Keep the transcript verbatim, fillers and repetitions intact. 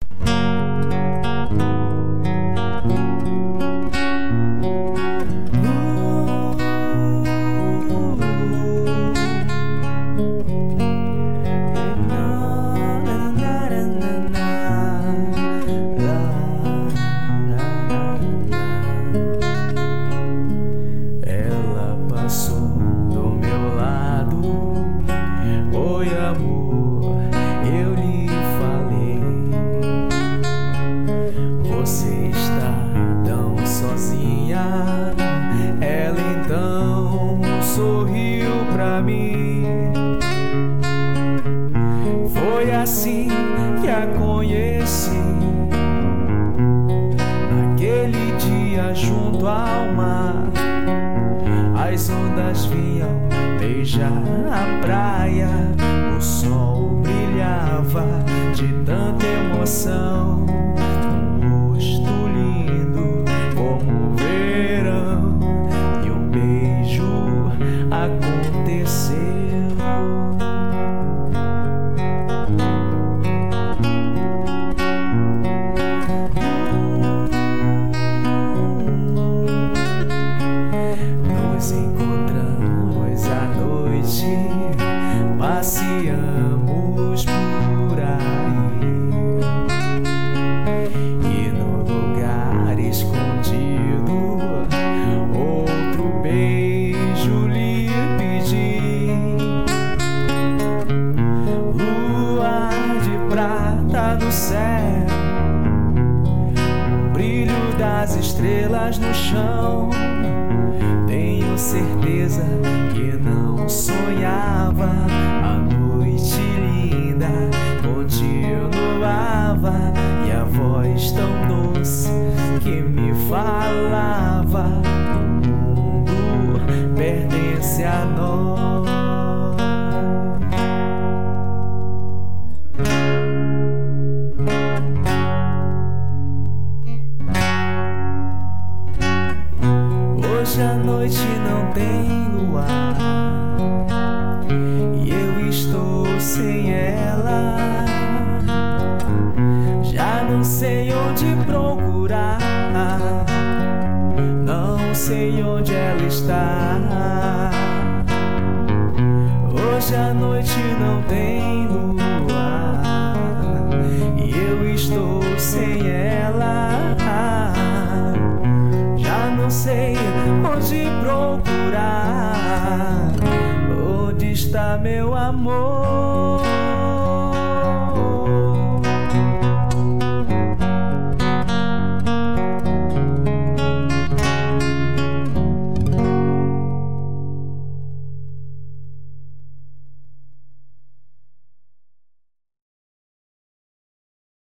Ela então sorriu pra mim. Foi assim que a conheci, naquele dia junto ao mar. As ondas vinham beijar a praia, o sol brilhava de tanta emoção. Um rosto lindo como o verão, e um beijo aconteceu. Nos encontramos à noite, passeamos por aí, e no lugar escondido outro beijo lhe pedi. Lua de prata no céu, o brilho das estrelas no chão. Tenho certeza que não sonhava, a noite linda continuava, e a voz tão doce que me falava: o mundo pertence a nós. Hoje a noite não tem luar, e eu estou sem ela. Já não sei onde procurar, não sei onde ela está.